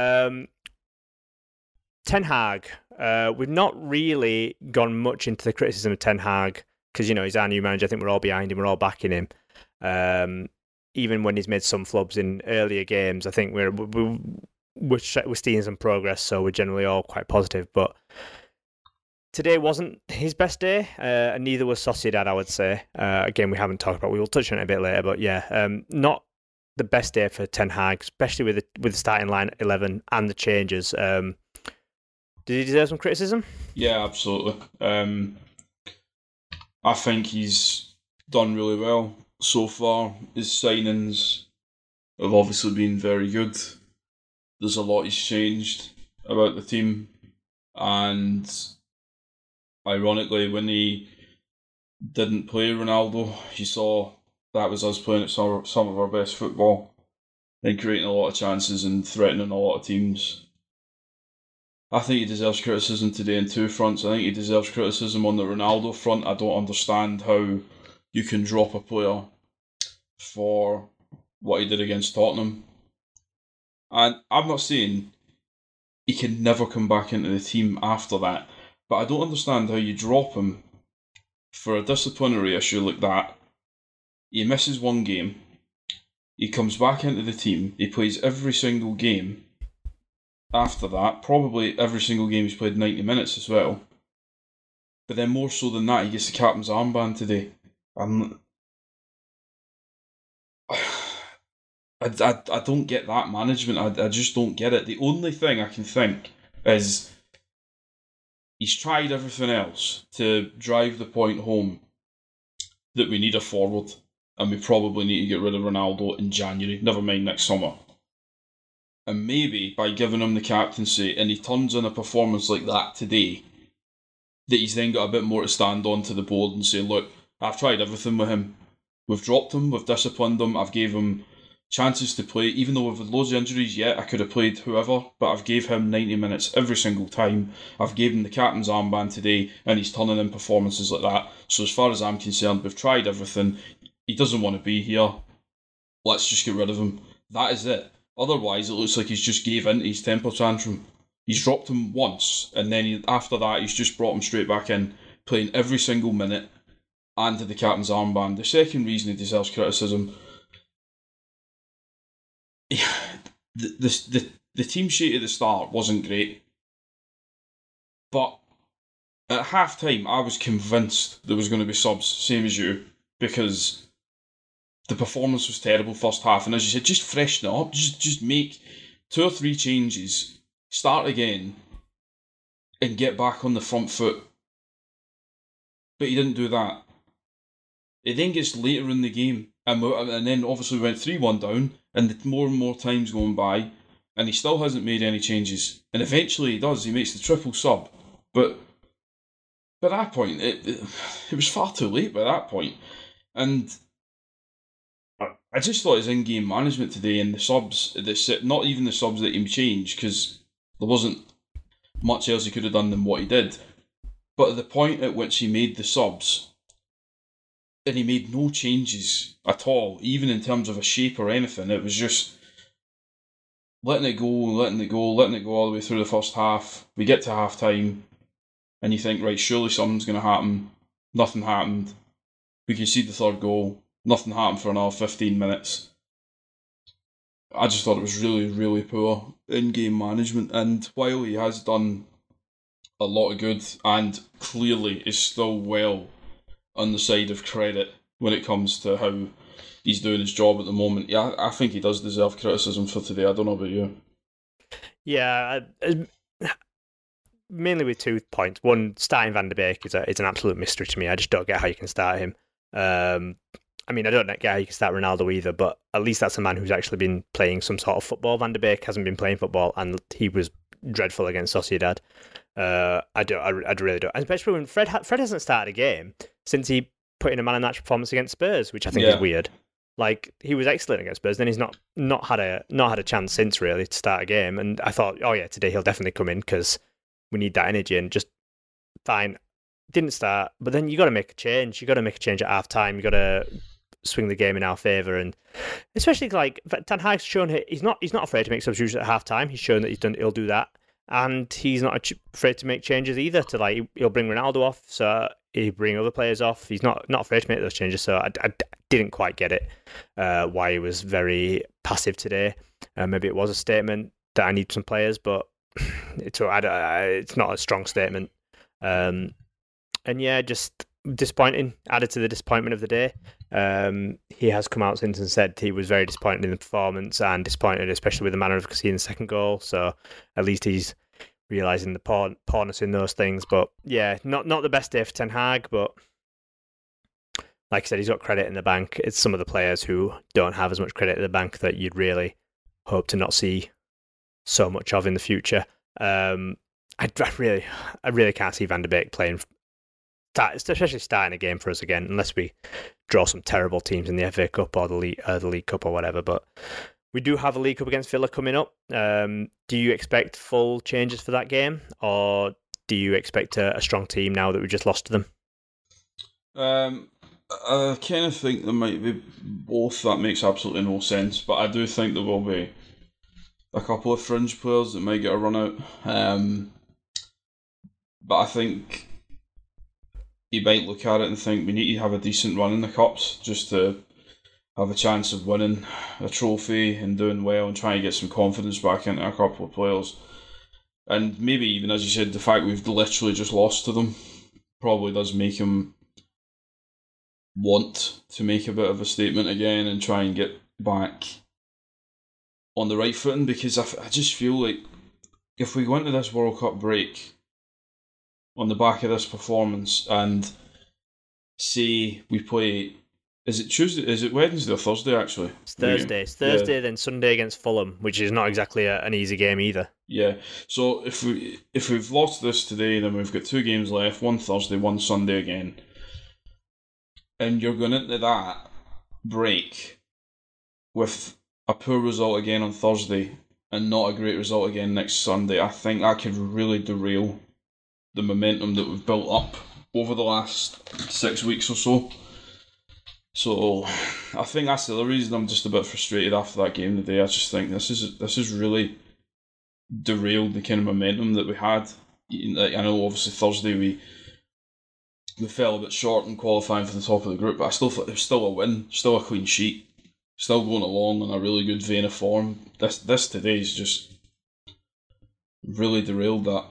Ten Hag. We've not really gone much into the criticism of Ten Hag because he's our new manager. I think we're all behind him. We're all backing him. Even when he's made some flubs in earlier games, I think we're seeing some progress, so we're generally all quite positive. But today wasn't his best day, and neither was Sociedad, I would say. Again, we haven't talked about. We will touch on it a bit later, but yeah, not the best day for Ten Hag, especially with the starting line 11 and the changes. Did he deserve some criticism? Yeah, absolutely. I think he's done really well so far. His signings have obviously been very good. There's a lot he's changed about the team, and ironically, when he didn't play Ronaldo, you saw that was us playing at some of our best football and creating a lot of chances and threatening a lot of teams. I think he deserves criticism today on two fronts. I think he deserves criticism on the Ronaldo front. I don't understand how you can drop a player for what he did against Tottenham. And I'm not saying he can never come back into the team after that, but I don't understand how you drop him for a disciplinary issue like that. He misses one game, he comes back into the team, he plays every single game after that, probably every single game he's played 90 minutes as well. But then more so than that, he gets the captain's armband today. I don't get that management. I just don't get it. The only thing I can think is he's tried everything else to drive the point home that we need a forward and we probably need to get rid of Ronaldo in January, never mind next summer. And maybe by giving him the captaincy and he turns in a performance like that today, that he's then got a bit more to stand on to the board and say, look, I've tried everything with him. We've dropped him, we've disciplined him, I've gave him chances to play. Even though we've had loads of injuries, I could have played whoever, but I've gave him 90 minutes every single time. I've gave him the captain's armband today and he's turning in performances like that. So as far as I'm concerned, we've tried everything. He doesn't want to be here. Let's just get rid of him. That is it. Otherwise, it looks like he's just gave in to his temper tantrum. He's dropped him once, and then after that, he's just brought him straight back in, playing every single minute, and to the captain's armband. The second reason he deserves criticism, the team sheet at the start wasn't great, but at half time, I was convinced there was going to be subs, same as you, because the performance was terrible first half, and as you said, just freshen it up, just make 2 or 3 changes, start again, and get back on the front foot. But he didn't do that. It then gets later in the game, and then obviously we went 3-1 down, and more times going by, and he still hasn't made any changes. And eventually he does, he makes the triple sub. But by that point, it was far too late by that point. And I just thought his in-game management today and the subs, not even the subs that he changed, because there wasn't much else he could have done than what he did. But at the point at which he made the subs, and he made no changes at all, even in terms of a shape or anything, it was just letting it go all the way through the first half. We get to half time, and you think, right, surely something's going to happen. Nothing happened. We concede the third goal. Nothing happened for another 15 minutes. I just thought it was really, really poor in-game management. And while he has done a lot of good and clearly is still well on the side of credit when it comes to how he's doing his job at the moment, I think he does deserve criticism for today. I don't know about you. Yeah, mainly with 2 points. One, starting Van de Beek is an absolute mystery to me. I just don't get how you can start him. I mean, I don't get how you can start Ronaldo either, but at least that's a man who's actually been playing some sort of football. Van de Beek hasn't been playing football, and he was dreadful against Sociedad. I really don't. And especially when Fred hasn't started a game since he put in a man of match performance against Spurs, which I think is weird. Like, he was excellent against Spurs, then he's not had a chance since, really, to start a game. And I thought, oh yeah, today he'll definitely come in because we need that energy, and just fine. Didn't start, but then you got to make a change. You got to make a change at half time. You got to swing the game in our favour, and especially like Ten Hag's shown he's not afraid to make substitutions at half time. He's shown that he'll do that, and he's not afraid to make changes either. To like, he'll bring Ronaldo off, so he'll bring other players off. He's not afraid to make those changes. So I didn't quite get it why he was very passive today. Maybe it was a statement that I need some players, but it's not a strong statement. And yeah, just disappointing, added to the disappointment of the day. He has come out since and said he was very disappointed in the performance and disappointed especially with the manner of conceding the second goal, so at least he's realising the poorness in those things. But yeah, not the best day for Ten Hag, but like I said, he's got credit in the bank. It's some of the players who don't have as much credit in the bank that you'd really hope to not see so much of in the future. I really can't see Van de Beek playing, especially starting a game for us again, unless we draw some terrible teams in the FA Cup or the League Cup or whatever. But we do have a League Cup against Villa coming up. Do you expect full changes for that game, or do you expect a strong team now that we just lost to them? I kind of think there might be both. That makes absolutely no sense, but I do think there will be a couple of fringe players that might get a run out. But I think you might look at it and think we need to have a decent run in the Cups just to have a chance of winning a trophy and doing well and trying to get some confidence back into a couple of players. And maybe even, as you said, the fact we've literally just lost to them probably does make him want to make a bit of a statement again and try and get back on the right footing, because I just feel like if we go into this World Cup break on the back of this performance and say we play, is it Tuesday? Is it Wednesday or Thursday actually? It's Thursday. It's Thursday, then Sunday against Fulham, which is not exactly an easy game either. Yeah. So if we've lost this today, then we've got 2 games left, one Thursday, one Sunday again. And you're going into that break with a poor result again on Thursday and not a great result again next Sunday. I think that could really derail the momentum that we've built up over the last 6 weeks or so. So I think that's the other reason I'm just a bit frustrated after that game today. I just think this is really derailed the kind of momentum that we had. I know obviously Thursday we fell a bit short in qualifying for the top of the group, but I still thought it was still a win, still a clean sheet, still going along on a really good vein of form. This today's just really derailed that.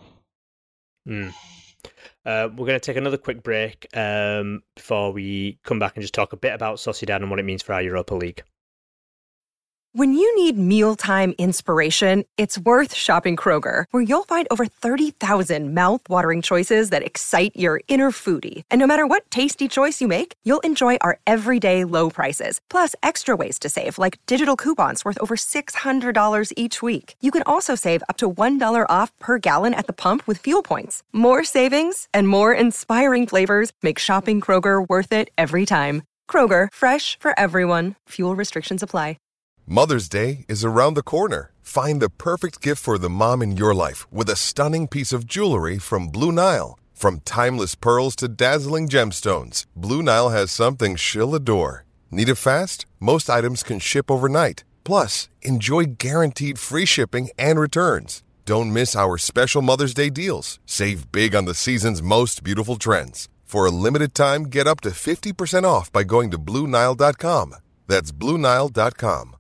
We're going to take another quick break before we come back and just talk a bit about Sociedad and what it means for our Europa League. When you need mealtime inspiration, it's worth shopping Kroger, where you'll find over 30,000 mouth-watering choices that excite your inner foodie. And no matter what tasty choice you make, you'll enjoy our everyday low prices, plus extra ways to save, like digital coupons worth over $600 each week. You can also save up to $1 off per gallon at the pump with fuel points. More savings and more inspiring flavors make shopping Kroger worth it every time. Kroger, fresh for everyone. Fuel restrictions apply. Mother's Day is around the corner. Find the perfect gift for the mom in your life with a stunning piece of jewelry from Blue Nile. From timeless pearls to dazzling gemstones, Blue Nile has something she'll adore. Need it fast? Most items can ship overnight. Plus, enjoy guaranteed free shipping and returns. Don't miss our special Mother's Day deals. Save big on the season's most beautiful trends. For a limited time, get up to 50% off by going to BlueNile.com. That's BlueNile.com.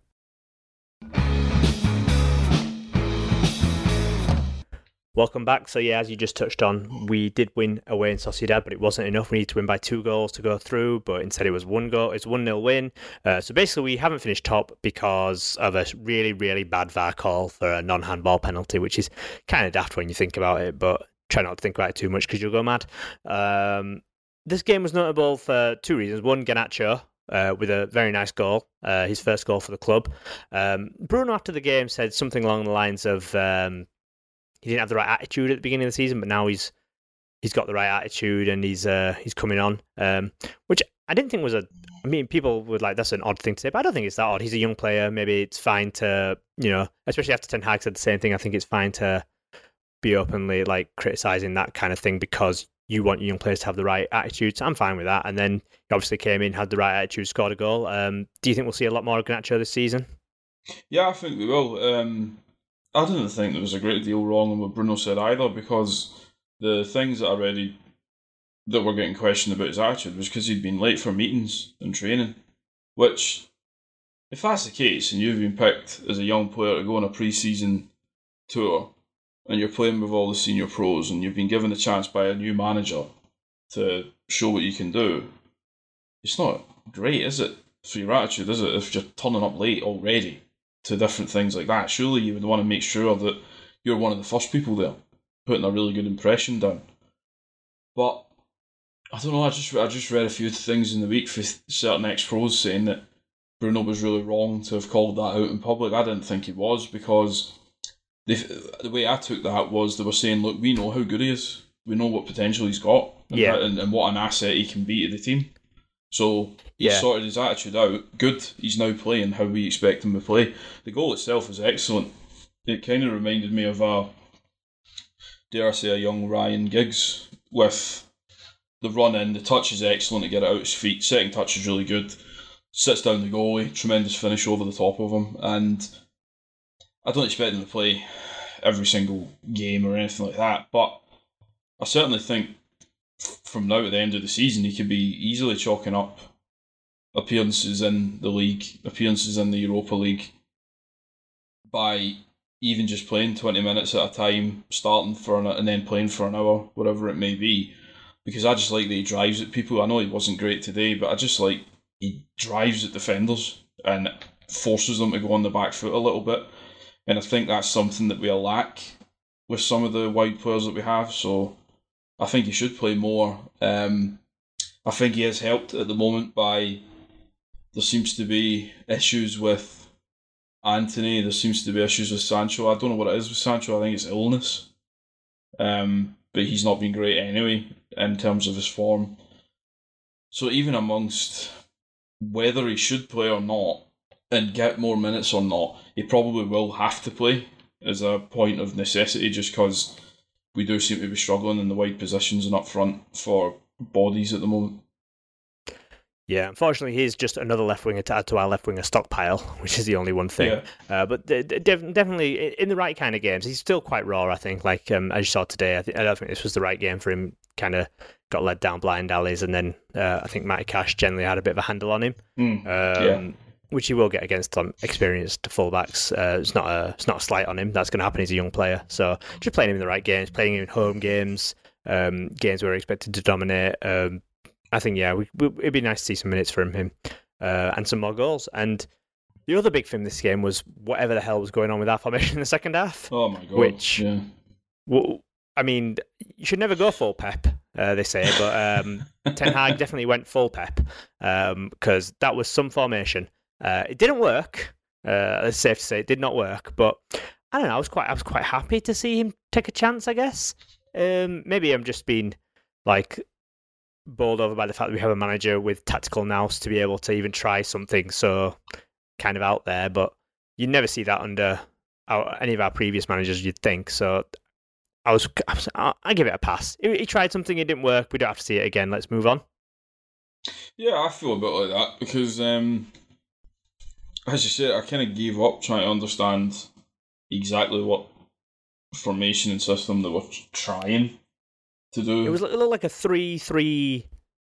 Welcome back. So yeah, as you just touched on, we did win away in Sociedad, but it wasn't enough. We needed to win by 2 goals to go through, but instead it was 1 goal. It's 1-0 win. So basically we haven't finished top because of a really, really bad VAR call for a non-handball penalty, which is kind of daft when you think about it, but try not to think about it too much because you'll go mad. This game was notable for 2 reasons. One, Garnacho, with a very nice goal, his first goal for the club. Bruno after the game said something along the lines of he didn't have the right attitude at the beginning of the season, but now he's got the right attitude and he's coming on, which I didn't think was I mean, people would like, that's an odd thing to say, but I don't think it's that odd. He's a young player. Maybe it's fine to, especially after Ten Hag said the same thing. I think it's fine to be openly like criticising that kind of thing because you want your young players to have the right attitude. So I'm fine with that. And then he obviously came in, had the right attitude, scored a goal. Do you think we'll see a lot more of Garnacho this season? Yeah, I think we will. I didn't think there was a great deal wrong in what Bruno said either, because the things that were getting questioned about his attitude was because he'd been late for meetings and training, which, if that's the case and you've been picked as a young player to go on a pre-season tour and you're playing with all the senior pros and you've been given a chance by a new manager to show what you can do, it's not great, is it, for your attitude, is it, if you're turning up late already to different things like that? Surely you would want to make sure that you're one of the first people there, putting a really good impression down. But I don't know. I just read a few things in the week for certain ex-pros saying that Bruno was really wrong to have called that out in public. I didn't think he was, because the way I took that was they were saying, look, we know how good he is. We know what potential he's got, and what an asset he can be to the team. So he sorted his attitude out. Good. He's now playing how we expect him to play. The goal itself was excellent. It kind of reminded me of a young Ryan Giggs with the run in. The touch is excellent to get it out his feet. Second touch is really good. Sits down the goalie. Tremendous finish over the top of him. And I don't expect him to play every single game or anything like that, but I certainly think from now to the end of the season he could be easily chalking up appearances in the league, appearances in the Europa League, by even just playing 20 minutes at a time, starting and then playing for an hour, whatever it may be. Because I just like that he drives at people. I know he wasn't great today, but I just like he drives at defenders and forces them to go on the back foot a little bit. And I think that's something that we lack with some of the wide players that we have. So I think he should play more. I think he has helped at the moment by, there seems to be issues with Anthony, there seems to be issues with Sancho. I don't know what it is with Sancho, I think it's illness. But he's not been great anyway in terms of his form. So even amongst whether he should play or not, and get more minutes or not, he probably will have to play as a point of necessity, just because we do seem to be struggling in the wide positions and up front for bodies at the moment. Yeah, unfortunately, he's just another left winger to add to our left winger stockpile, which is the only one thing. Yeah. But definitely in the right kind of games, he's still quite raw. I think, like as you saw today, I don't think this was the right game for him. Kind of got led down blind alleys, and then I think Matty Cash generally had a bit of a handle on him. Which he will get against experienced fullbacks. It's not a slight on him. That's going to happen. He's a young player, so just playing him in the right games, playing him in home games, games where we're expected to dominate. I think it'd be nice to see some minutes from him and some more goals. And the other big thing this game was whatever the hell was going on with our formation in the second half. Oh my god! I mean, you should never go full Pep, they say, but Ten Hag definitely went full Pep because that was some formation. It didn't work. It's safe to say it did not work. But I don't know. I was quite happy to see him take a chance, I guess. Maybe I'm just being like bowled over by the fact that we have a manager with tactical nous to be able to even try something so kind of out there. But you never see that under any of our previous managers, you'd think. So I give it a pass. He tried something, it didn't work. We don't have to see it again. Let's move on. Yeah, I feel a bit like that because, as you said, I kind of gave up trying to understand exactly what formation and system they were trying to do. It looked like a 3-3-3-1.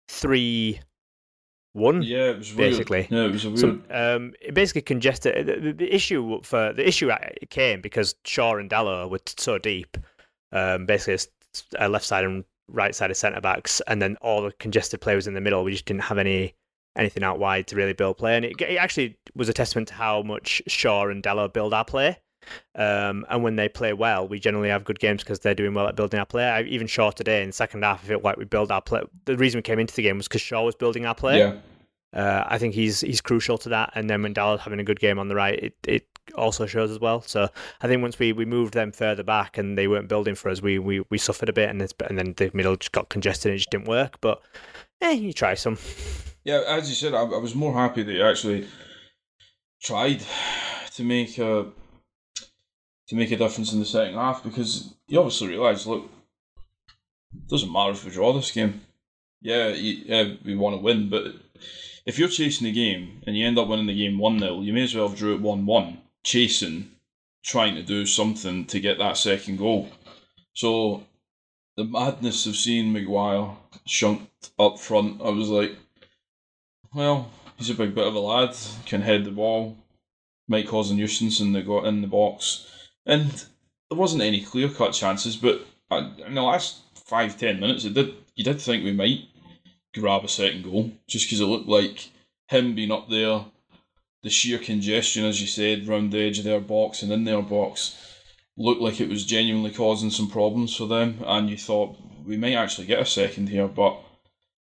Yeah, it was basically. Weird. Yeah, it was weird. So, it basically congested. The issue came because Shaw and Dalot were so deep. Basically, a left side and right side of centre backs, and then all the congested players in the middle. We just didn't have anything out wide to really build play, and it actually was a testament to how much Shaw and Dalot build our play. And when they play well, we generally have good games because they're doing well at building our play. Even Shaw today in the second half, I feel like we build our play. The reason we came into the game was because Shaw was building our play. Yeah. I think he's crucial to that. And then when Dalot's having a good game on the right, it also shows as well. So I think once we moved them further back and they weren't building for us, we suffered a bit, and then the middle just got congested and it just didn't work. But you try some. Yeah, as you said, I was more happy that you actually tried to make a difference in the second half, because you obviously realised, look, it doesn't matter if we draw this game. Yeah, we want to win, but if you're chasing the game and you end up winning the game 1-0, you may as well have drew it 1-1, chasing, trying to do something to get that second goal. So the madness of seeing Maguire shunked up front, I was like, well, he's a big bit of a lad, can head the ball, might cause a nuisance in the box. And there wasn't any clear-cut chances, but in the last 5-10 minutes, you did think we might grab a second goal, just because it looked like him being up there, the sheer congestion, as you said, round the edge of their box and in their box, looked like it was genuinely causing some problems for them, and you thought, we might actually get a second here, but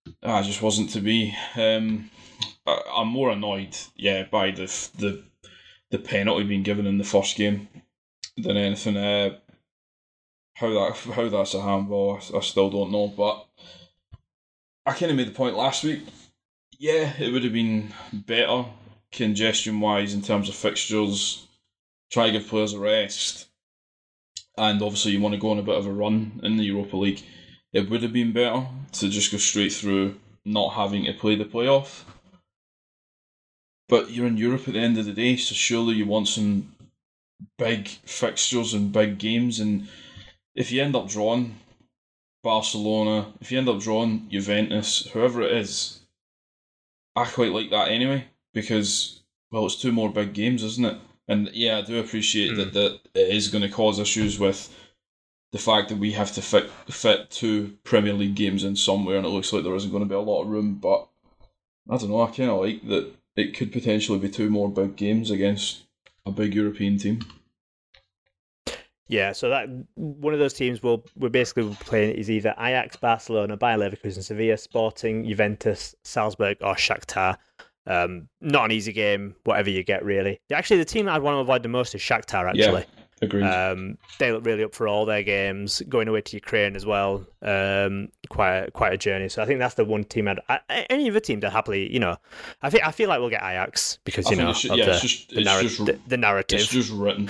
just wasn't to be. I'm more annoyed, by the penalty being given in the first game than anything. How that's a handball, I still don't know. But I kind of made the point last week. Yeah, it would have been better congestion-wise in terms of fixtures. Try to give players a rest, and obviously you want to go on a bit of a run in the Europa League. It would have been better to just go straight through, not having to play the playoff. But you're in Europe at the end of the day, so surely you want some big fixtures and big games. And if you end up drawing Barcelona, if you end up drawing Juventus, whoever it is, I quite like that anyway, because, well, it's 2 more big games, isn't it? And yeah, I do appreciate that it is going to cause issues with the fact that we have to fit 2 Premier League games in somewhere, and it looks like there isn't going to be a lot of room. But I don't know, I kind of like that it could potentially be 2 more big games against a big European team. Yeah, so that one of those teams we're basically playing is either Ajax, Barcelona, Bayer Leverkusen, Sevilla, Sporting, Juventus, Salzburg, or Shakhtar. Not an easy game, whatever you get, really. Actually, the team I'd want to avoid the most is Shakhtar, actually. Yeah, agreed. They look really up for all their games, going away to Ukraine as well. Quite a journey. So I think that's the one team any other team that happily, I feel like we'll get Ajax because, the narrative. It's just written,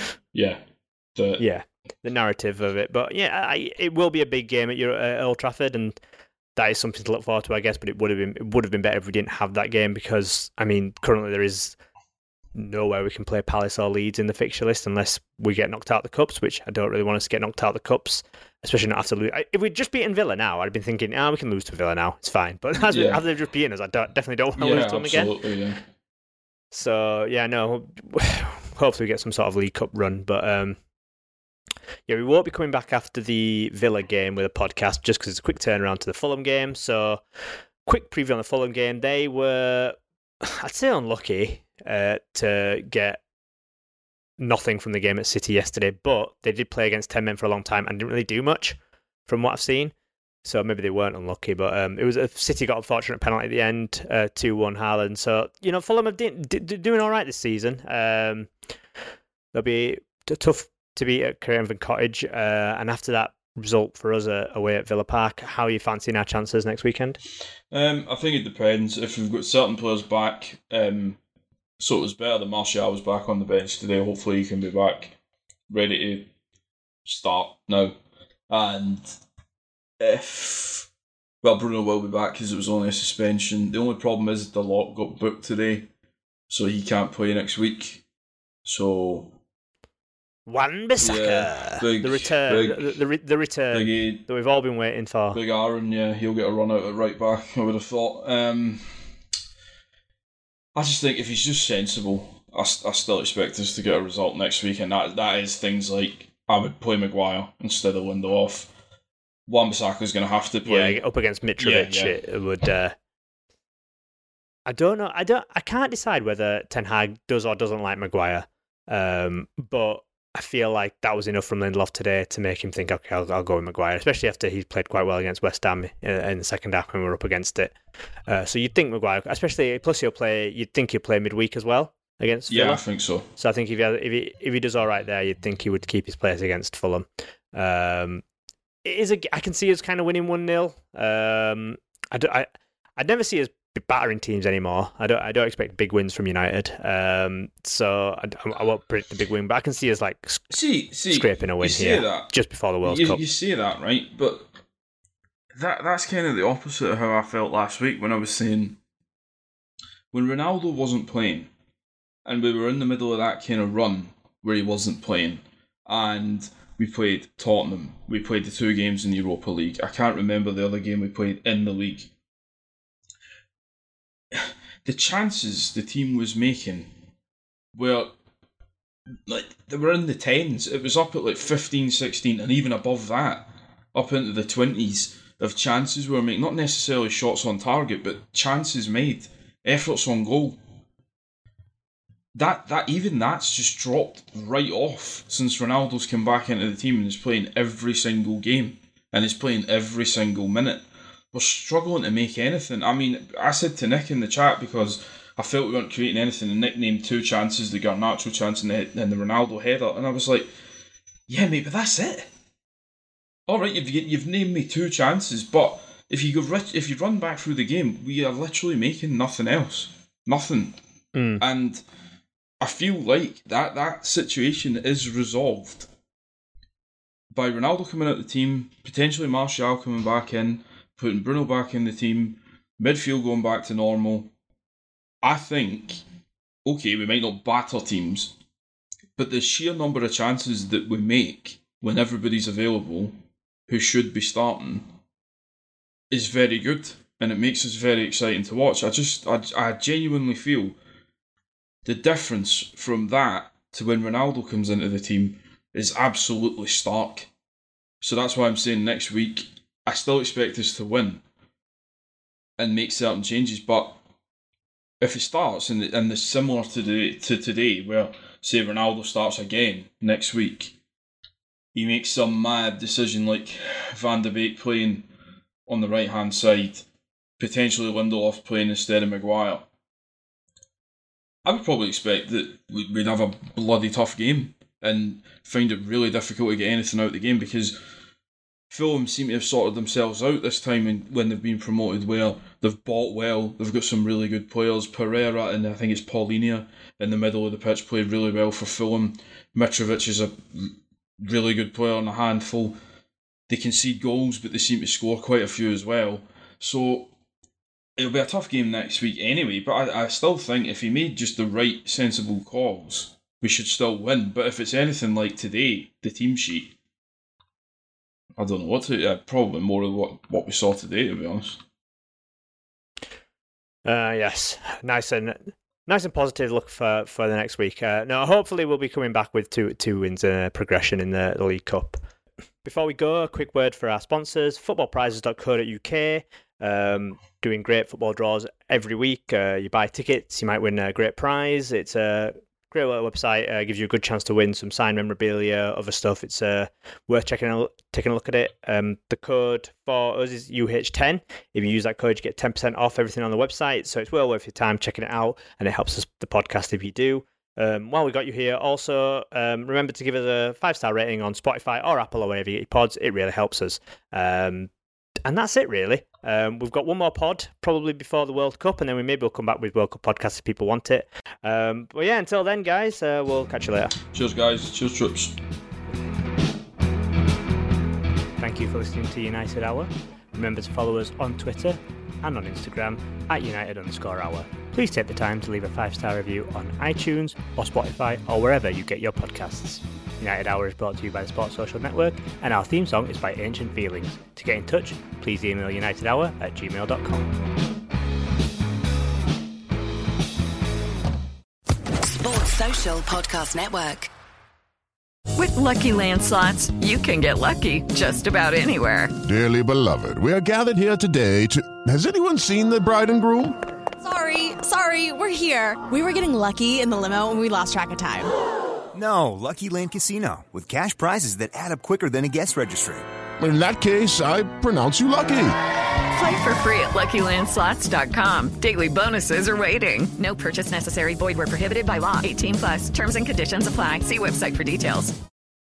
the narrative of it. But yeah, it will be a big game at Old Trafford, and that is something to look forward to, I guess. But it would have been better if we didn't have that game, because currently there is nowhere we can play Palace or Leeds in the fixture list unless we get knocked out of the cups, which I don't really want us to get knocked out of the cups, especially not after lose. If we'd just beaten Villa now, I'd been thinking, we can lose to Villa now, it's fine. But after they've just beaten us, I definitely don't want to lose to them again. Yeah. So hopefully we get some sort of League Cup run, but. We won't be coming back after the Villa game with a podcast just because it's a quick turnaround to the Fulham game. So, quick preview on the Fulham game. They were, I'd say, unlucky to get nothing from the game at City yesterday, but they did play against 10 men for a long time and didn't really do much from what I've seen. So maybe they weren't unlucky, but it was City got a fortunate penalty at the end, 2-1 Haaland. So, Fulham are doing all right this season. They'll be tough to beat at Craven Cottage, and after that result for us away at Villa Park, how are you fancying our chances next weekend? I think it depends. If we've got certain players back, so it was better that Martial was back on the bench today. Hopefully he can be back ready to start now. And Bruno will be back because it was only a suspension. The only problem is the lot got booked today, so he can't play next week. So Wan-Bissaka, the return, the return that we've all been waiting for. Big Aaron, he'll get a run out at right back, I would have thought. I just think if he's just sensible, I still expect us to get a result next week, and that is things like I would play Maguire instead of Lindelof. Wan-Bissaka's going to have to play. Yeah, up against Mitrovic, it would. I don't know. I can't decide whether Ten Hag does or doesn't like Maguire, but I feel like that was enough from Lindelof today to make him think, okay, I'll go with Maguire, especially after he played quite well against West Ham in the second half when we were up against it. So you'd think Maguire, especially, plus you'd think he'll play midweek as well against Villa. Yeah, I think so. So I think if he does all right there, you'd think he would keep his place against Fulham. I can see us kind of winning 1-0. I'd never see us battering teams anymore. I don't expect big wins from United. So I won't predict the big win, but I can see us scraping a win here just before the World Cup. You say that, right? But that's kind of the opposite of how I felt last week when I was saying when Ronaldo wasn't playing and we were in the middle of that kind of run where he wasn't playing, and we played Tottenham, we played the 2 games in the Europa League. I can't remember the other game we played in the league. The chances the team was making were they were in the 10s. It was up at 15, 16, and even above that, up into the 20s of chances we were making. Not necessarily shots on target, but chances made, efforts on goal. That's just dropped right off since Ronaldo's come back into the team and is playing every single game and is playing every single minute. we're struggling to make anything. I mean, I said to Nick in the chat, because I felt we weren't creating anything, and Nick named 2 chances, the Garnacho chance and the Ronaldo header, and I was like, yeah, mate, but that's it. All right, you've named me 2 chances, but if you run back through the game, we are literally making nothing else. Nothing. And I feel like that situation is resolved by Ronaldo coming out of the team, potentially Martial coming back in, putting Bruno back in the team, midfield going back to normal. I think, okay, we might not batter teams, but the sheer number of chances that we make when everybody's available who should be starting is very good, and it makes us very exciting to watch. I genuinely feel the difference from that to when Ronaldo comes into the team is absolutely stark. So that's why I'm saying next week, I still expect us to win and make certain changes, but if it starts and it's similar to today, where, say, Ronaldo starts again next week, he makes some mad decision like Van de Beek playing on the right-hand side, potentially Lindelof playing instead of Maguire, I would probably expect that we'd have a bloody tough game and find it really difficult to get anything out of the game, because Fulham seem to have sorted themselves out this time when they've been promoted, where they've bought well, they've got some really good players. Pereira and I think it's Paulinho in the middle of the pitch played really well for Fulham. Mitrovic is a really good player on a handful. They concede goals, but they seem to score quite a few as well. So it'll be a tough game next week anyway, but I still think if he made just the right sensible calls, we should still win. But if it's anything like today, the team sheet, I don't know what to... probably more of what we saw today, to be honest. Yes, nice and positive look for the next week. No, hopefully we'll be coming back with two wins and a progression in the League Cup. Before we go, a quick word for our sponsors, footballprizes.co.uk. Doing great football draws every week. You buy tickets, you might win a great prize. It's a great little website. Gives you a good chance to win some signed memorabilia, other stuff. It's worth taking a look at it. The code for us is UH10. If you use that code, you get 10% off everything on the website. So it's well worth your time checking it out, and it helps us the podcast if you do. While we got you here, also remember to give us a 5-star rating on Spotify or Apple or wherever you get your pods. It really helps us. And that's it, really. We've got one more pod, probably before the World Cup, and then we'll come back with World Cup podcasts if people want it. But yeah, until then, guys, we'll catch you later. Cheers, guys. Cheers, troops. Thank you for listening to United Hour. Remember to follow us on Twitter and on Instagram at United_Hour. Please take the time to leave a 5-star review on iTunes or Spotify or wherever you get your podcasts. United Hour is brought to you by the Sports Social Network, and our theme song is by Ancient Feelings. To get in touch, please email unitedhour@gmail.com. Sports Social Podcast Network. With Lucky Land Slots, you can get lucky just about anywhere. Dearly beloved, we are gathered here today to... Has anyone seen the bride and groom? Sorry, we're here. We were getting lucky in the limo and we lost track of time. No, Lucky Land Casino, with cash prizes that add up quicker than a guest registry. In that case, I pronounce you lucky. Play for free at LuckyLandSlots.com. Daily bonuses are waiting. No purchase necessary. Void where prohibited by law. 18+. Terms and conditions apply. See website for details.